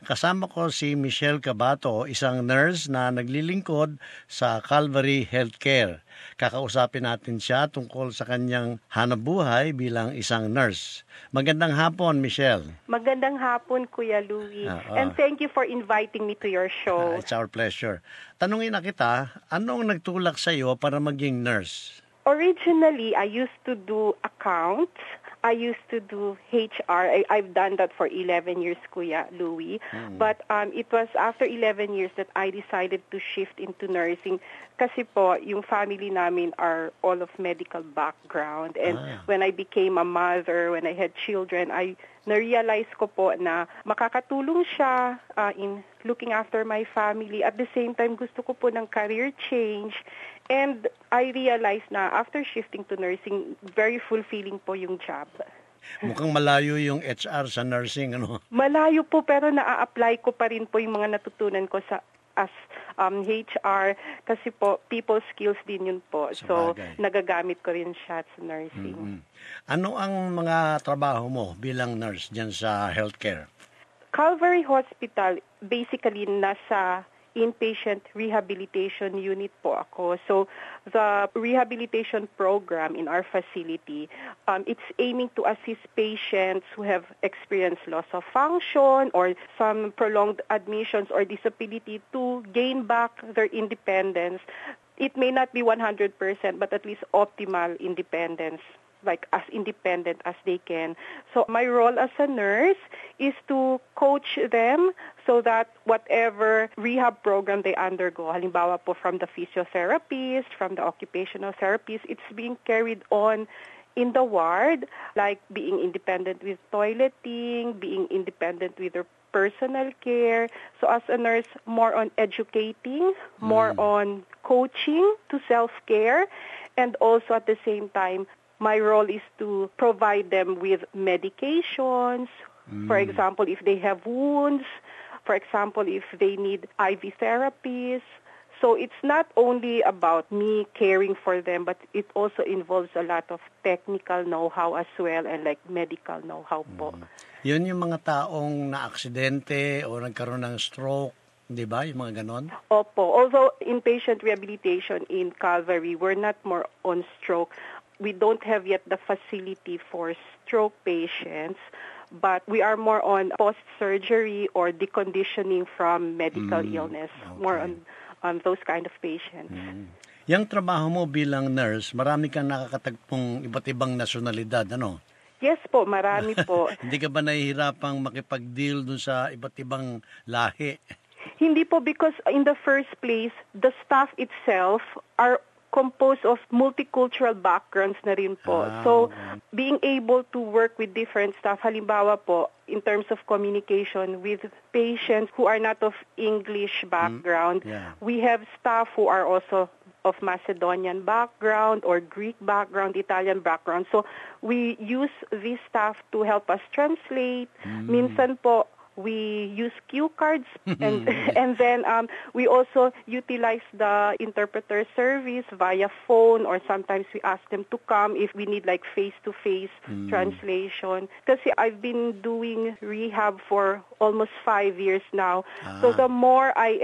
Kasama ko si Michelle Cabato, isang nurse na naglilingkod sa Calvary Healthcare. Kakausapin natin siya tungkol sa kanyang hanapbuhay bilang isang nurse. Magandang hapon, Michelle. Magandang hapon, Kuya Louie. And thank you for inviting me to your show. It's our pleasure. Tanungin na kita, anong nagtulak sa iyo para maging nurse? Originally, I used to do accounts. I used to do HR. I've done that for 11 years, Kuya Louie. But it was after 11 years that I decided to shift into nursing kasi po, yung family namin are all of medical background. And when I became a mother, when I had children, I na-realize ko po na makakatulong siya in looking after my family. At the same time, gusto ko po ng career change. And I realized na after shifting to nursing, very fulfilling po yung job. Mukhang malayo yung HR sa nursing, ano? Malayo po, pero na-apply ko pa rin po yung mga natutunan ko as HR kasi po people skills din yun po. So nagagamit ko rin siya sa nursing. Ano ang mga trabaho mo bilang nurse diyan sa healthcare? Calvary Hospital, basically nasa inpatient rehabilitation unit po ako. So the rehabilitation program in our facility, it's aiming to assist patients who have experienced loss of function or some prolonged admissions or disability to gain back their independence. It may not be 100%, but at least optimal independence, like as independent as they can. So my role as a nurse is to coach them so that whatever rehab program they undergo, halimbawa po from the physiotherapist, from the occupational therapist, it's being carried on in the ward, like being independent with toileting, being independent with their personal care. So as a nurse, more on educating, more on coaching to self-care, and also at the same time, my role is to provide them with medications. For example, if they have wounds, for example, if they need IV therapies. So it's not only about me caring for them, but it also involves a lot of technical know-how as well and like medical know-how po. Yun yung mga taong na-aksidente o nagkaroon ng stroke, di ba? Yung mga ganon? Opo. Although inpatient rehabilitation in Calvary, we're not more on stroke. We don't have yet the facility for stroke patients, but we are more on post-surgery or deconditioning from medical illness, more on those kind of patients. Yang trabaho mo bilang nurse, marami kang nakakatagpong iba't ibang nasyonalidad, ano? Yes po, marami po. Hindi ka ba nahihirapang makipag-deal dun sa iba't ibang lahi? Hindi po, because in the first place, the staff itself are composed of multicultural backgrounds na rin po. So, being able to work with different staff, halimbawa po, in terms of communication with patients who are not of English background, we have staff who are also of Macedonian background or Greek background, Italian background. So, we use this staff to help us translate. Minsan po, we use cue cards and then we also utilize the interpreter service via phone, or sometimes we ask them to come if we need like face-to-face translation. Kasi I've been doing rehab for almost 5 years now. So the more I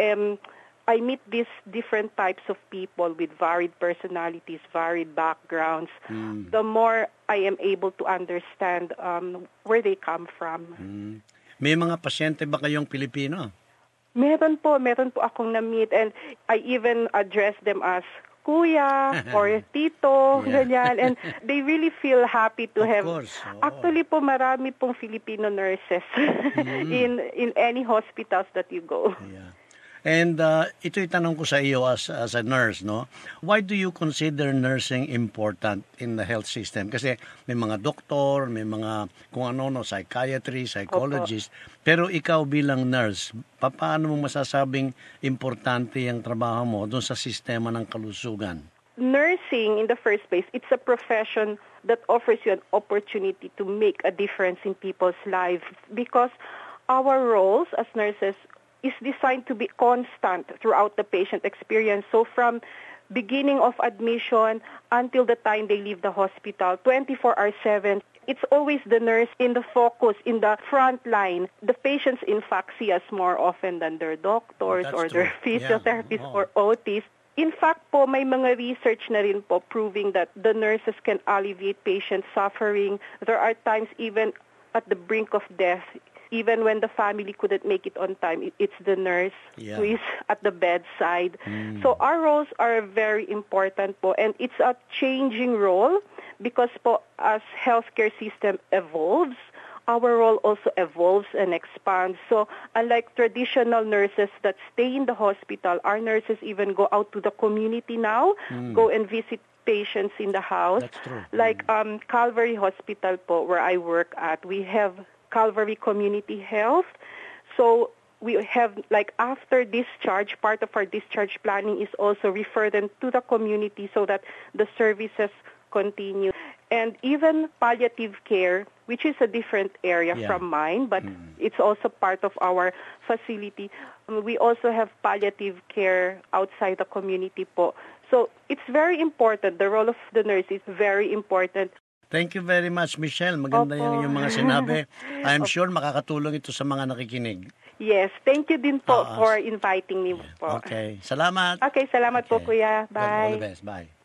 meet these different types of people with varied personalities, varied backgrounds, the more I am able to understand where they come from. May mga pasyente ba kayong Pilipino? Meron po akong na-meet, and I even address them as kuya or tito, ganyan. And they really feel happy to have. Actually po, marami pong Filipino nurses in any hospitals that you go. Yeah. And ito'y tanong ko sa iyo as a nurse, no? Why do you consider nursing important in the health system? Kasi may mga doktor, may mga kung ano, psychiatry, psychologist. Pero ikaw bilang nurse, paano mo masasabing importante yung trabaho mo doon sa sistema ng kalusugan? Nursing, in the first place, it's a profession that offers you an opportunity to make a difference in people's lives, because our roles as nurses is designed to be constant throughout the patient experience. So from beginning of admission until the time they leave the hospital, 24/7, it's always the nurse in the focus, in the front line. The patients, in fact, see us more often than their doctors That's or their true. physiotherapists Yeah. or OTs. In fact po, may mga research na rin po proving that the nurses can alleviate patient suffering. There are times even at the brink of death, even when the family couldn't make it on time, it's the nurse Yeah. who is at the bedside. So our roles are very important po, and it's a changing role because po as healthcare system evolves, our role also evolves and expands. So unlike traditional nurses that stay in the hospital, our nurses even go out to the community now, go and visit patients in the house. That's true. Like Calvary Hospital po, where I work at, we have Calvary Community Health. So we have, like, after discharge, part of our discharge planning is also refer them to the community so that the services continue. And even palliative care, which is a different area Yeah. from mine, but it's also part of our facility. We also have palliative care outside the community po. So it's very important. The role of the nurse is very important. Thank you very much, Michelle. Maganda Opo. yung mga sinabi. I'm sure makakatulong ito sa mga nakikinig. Yes, thank you din po Oo. for inviting me po. Okay. Salamat. Okay, salamat po Okay. kuya. All the Bye. best. Bye.